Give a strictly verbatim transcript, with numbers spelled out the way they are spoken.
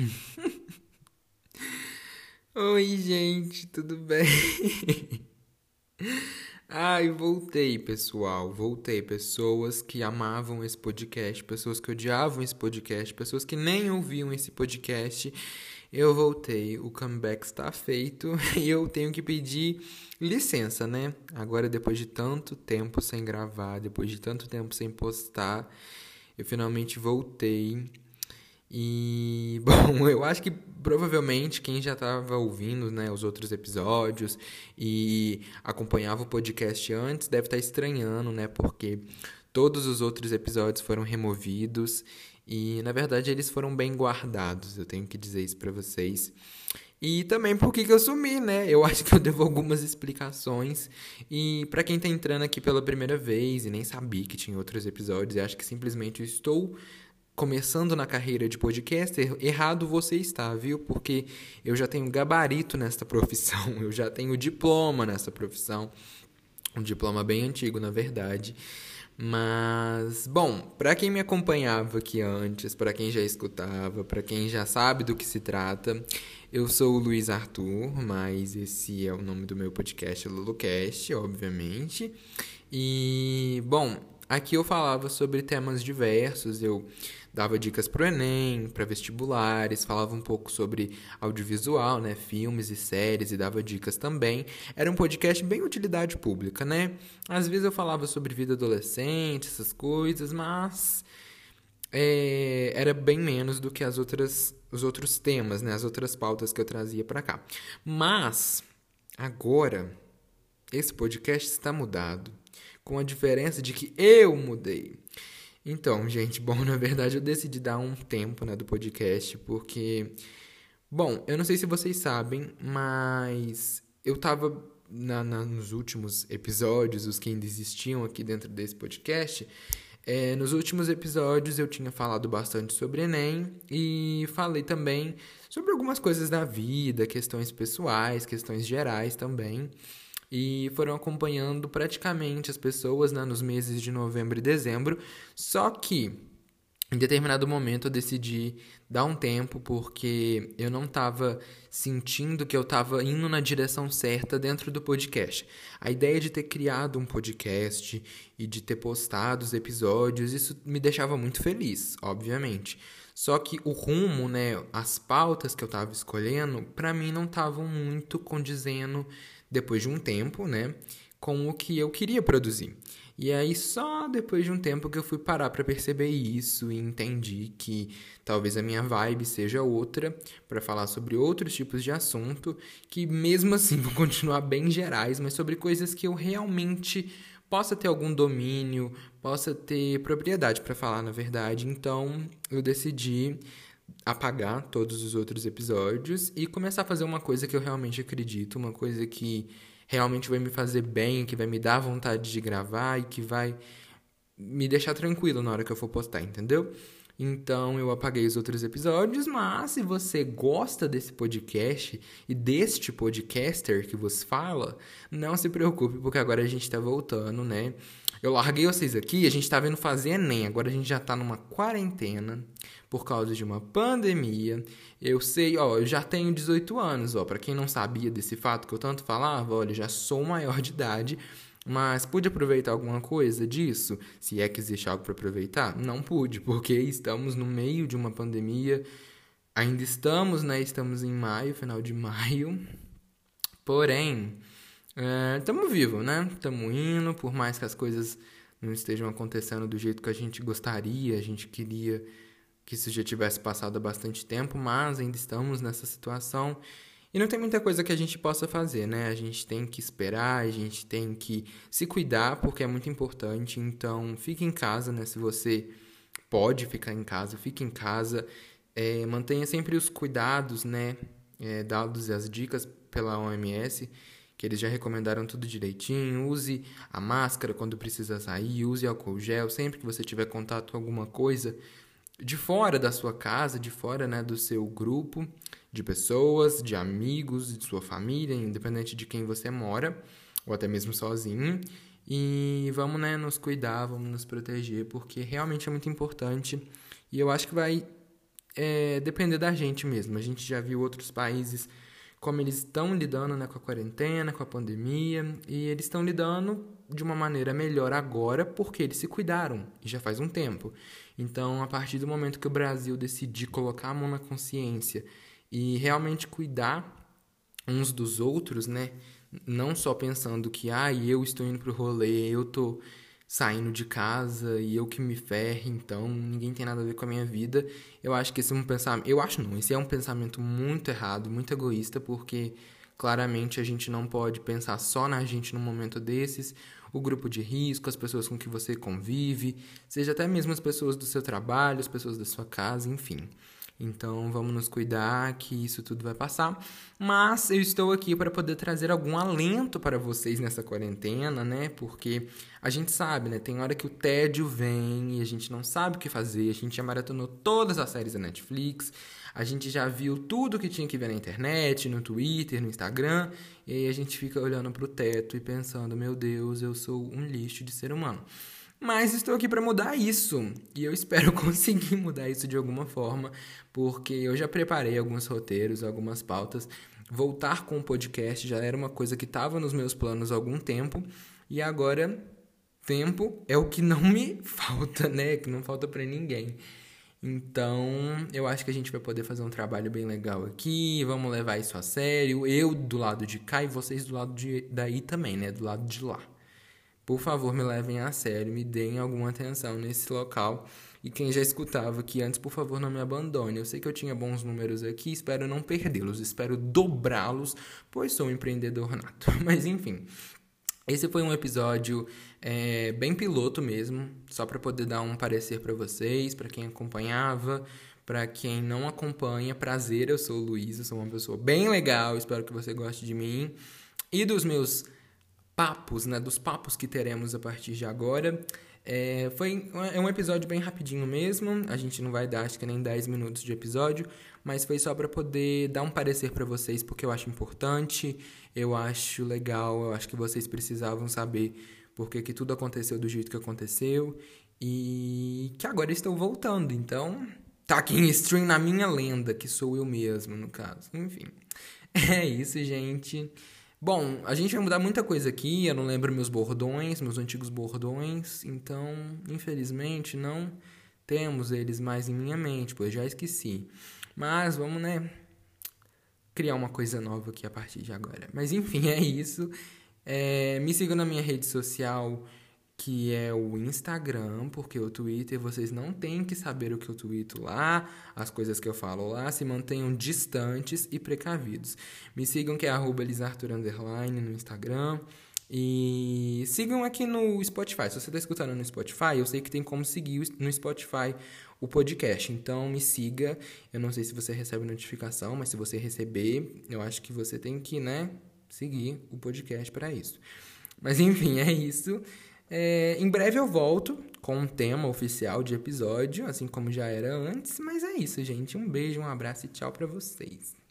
Oi, gente, tudo bem? Ai, voltei, pessoal. Voltei. Pessoas que amavam esse podcast, pessoas que odiavam esse podcast, pessoas que nem ouviam esse podcast. Eu voltei. O comeback está feito e eu tenho que pedir licença, né? Agora, depois de tanto tempo sem gravar, depois de tanto tempo sem postar, eu finalmente voltei. E, bom, eu acho que provavelmente quem já estava ouvindo, né, os outros episódios e acompanhava o podcast antes deve estar estranhando, né, porque todos os outros episódios foram removidos e, na verdade, eles foram bem guardados, eu tenho que dizer isso pra vocês. E também por que que eu sumi, né? Eu acho que eu devo algumas explicações. E pra quem tá entrando aqui pela primeira vez e nem sabia que tinha outros episódios, eu acho que simplesmente eu estou começando na carreira de podcaster, errado você está, viu? Porque eu já tenho gabarito nesta profissão, eu já tenho diploma nessa profissão, um diploma bem antigo, na verdade. Mas, bom, para quem me acompanhava aqui antes, para quem já escutava, para quem já sabe do que se trata, eu sou o Luiz Arthur, mas esse é o nome do meu podcast, LuluCast, obviamente. E, bom, aqui eu falava sobre temas diversos, eu dava dicas pro Enem, para vestibulares, falava um pouco sobre audiovisual, né, filmes e séries e dava dicas também. Era um podcast bem utilidade pública, né? Às vezes eu falava sobre vida adolescente, essas coisas, mas é, era bem menos do que as outras, os outros temas, né, as outras pautas que eu trazia para cá. Mas agora esse podcast está mudado, com a diferença de que eu mudei. Então, gente, bom, na verdade eu decidi dar um tempo, né, do podcast, porque, bom, eu não sei se vocês sabem, mas eu tava na, na- nos últimos episódios, os que ainda existiam aqui dentro desse podcast, é, nos últimos episódios eu tinha falado bastante sobre Enem e falei também sobre algumas coisas da vida, questões pessoais, questões gerais também. E foram acompanhando praticamente as pessoas, né, nos meses de novembro e dezembro. Só que, em determinado momento, eu decidi dar um tempo porque eu não estava sentindo que eu estava indo na direção certa dentro do podcast. A ideia de ter criado um podcast e de ter postado os episódios, isso me deixava muito feliz, obviamente. Só que o rumo, né, as pautas que eu estava escolhendo, para mim não estavam muito condizendo depois de um tempo, né, com o que eu queria produzir. E aí só depois de um tempo que eu fui parar para perceber isso e entendi que talvez a minha vibe seja outra para falar sobre outros tipos de assunto que mesmo assim vão continuar bem gerais, mas sobre coisas que eu realmente possa ter algum domínio, possa ter propriedade para falar, na verdade. Então, eu decidi apagar todos os outros episódios e começar a fazer uma coisa que eu realmente acredito, uma coisa que realmente vai me fazer bem, que vai me dar vontade de gravar e que vai me deixar tranquilo na hora que eu for postar, entendeu? Então eu apaguei os outros episódios, mas se você gosta desse podcast e deste podcaster que vos fala, não se preocupe, porque agora a gente tá voltando, né? Eu larguei vocês aqui, a gente tá vendo fazer Enem, agora a gente já tá numa quarentena por causa de uma pandemia. Eu sei, ó, eu já tenho dezoito anos, ó, pra quem não sabia desse fato que eu tanto falava, olha, eu já sou maior de idade. Mas pude aproveitar alguma coisa disso? Se é que existe algo para aproveitar? Não pude, porque estamos no meio de uma pandemia. Ainda estamos, né? Estamos em maio, final de maio. Porém, estamos vivos, né? Estamos indo, por mais que as coisas não estejam acontecendo do jeito que a gente gostaria, a gente queria que isso já tivesse passado há bastante tempo, mas ainda estamos nessa situação. E não tem muita coisa que a gente possa fazer, né? A gente tem que esperar, a gente tem que se cuidar, porque é muito importante. Então, fique em casa, né? Se você pode ficar em casa, fique em casa. É, mantenha sempre os cuidados, né? É, dados e as dicas pela O M S, que eles já recomendaram tudo direitinho. Use a máscara quando precisa sair, use álcool gel. Sempre que você tiver contato com alguma coisa de fora da sua casa, de fora, né, do seu grupo de pessoas, de amigos, de sua família, independente de quem você mora, ou até mesmo sozinho. E vamos, né, nos cuidar, vamos nos proteger, porque realmente é muito importante. E eu acho que vai é depender da gente mesmo. A gente já viu outros países como eles estão lidando, né, com a quarentena, com a pandemia, e eles estão lidando de uma maneira melhor agora porque eles se cuidaram, e já faz um tempo. Então, a partir do momento que o Brasil decidir colocar a mão na consciência e realmente cuidar uns dos outros, né, não só pensando que, ah, eu estou indo pro rolê, eu tô saindo de casa e eu que me ferre, então ninguém tem nada a ver com a minha vida. Eu acho que esse é um pensamento, eu acho não, esse é um pensamento muito errado, muito egoísta, porque claramente a gente não pode pensar só na gente num momento desses. O grupo de risco, as pessoas com que você convive, seja até mesmo as pessoas do seu trabalho, as pessoas da sua casa, enfim. Então vamos nos cuidar que isso tudo vai passar. Mas eu estou aqui para poder trazer algum alento para vocês nessa quarentena, né? Porque a gente sabe, né? Tem hora que o tédio vem e a gente não sabe o que fazer. A gente já maratonou todas as séries da Netflix. A gente já viu tudo que tinha que ver na internet, no Twitter, no Instagram. E aí a gente fica olhando pro teto e pensando, meu Deus, eu sou um lixo de ser humano. Mas estou aqui para mudar isso, e eu espero conseguir mudar isso de alguma forma, porque eu já preparei alguns roteiros, algumas pautas. Voltar com o podcast já era uma coisa que estava nos meus planos há algum tempo, e agora tempo é o que não me falta, né? Que não falta para ninguém. Então, eu acho que a gente vai poder fazer um trabalho bem legal aqui, vamos levar isso a sério, eu do lado de cá e vocês do lado de daí também, né? Do lado de lá. Por favor, me levem a sério, me deem alguma atenção nesse local. E quem já escutava aqui antes, por favor, não me abandone. Eu sei que eu tinha bons números aqui, espero não perdê-los, espero dobrá-los, pois sou um empreendedor nato. Mas enfim, esse foi um episódio é, bem piloto mesmo, só para poder dar um parecer para vocês, para quem acompanhava, para quem não acompanha. Prazer, eu sou o Luiz, eu sou uma pessoa bem legal, espero que você goste de mim e dos meus papos, né, dos papos que teremos a partir de agora. É, foi é um episódio bem rapidinho mesmo, a gente não vai dar acho que nem dez minutos de episódio, mas foi só para poder dar um parecer para vocês, porque eu acho importante, eu acho legal, eu acho que vocês precisavam saber porque que tudo aconteceu do jeito que aconteceu e que agora estou voltando, então tá aqui em stream na minha lenda, que sou eu mesmo no caso, enfim. É isso, gente. Bom, a gente vai mudar muita coisa aqui, eu não lembro meus bordões, meus antigos bordões, então, infelizmente, não temos eles mais em minha mente, pois já esqueci. Mas vamos, né, criar uma coisa nova aqui a partir de agora. Mas, enfim, é isso. É, me sigam na minha rede social, que é o Instagram, porque o Twitter vocês não têm que saber o que eu tweeto lá, as coisas que eu falo lá, se mantenham distantes e precavidos. Me sigam que é arroba lisarthur underline no Instagram e sigam aqui no Spotify. Se você está escutando no Spotify, eu sei que tem como seguir no Spotify o podcast, então me siga. Eu não sei se você recebe notificação, mas se você receber, eu acho que você tem que, né, seguir o podcast para isso. Mas enfim, é isso. É, em breve eu volto com um tema oficial de episódio, assim como já era antes, mas é isso, gente. Um beijo, um abraço e tchau pra vocês.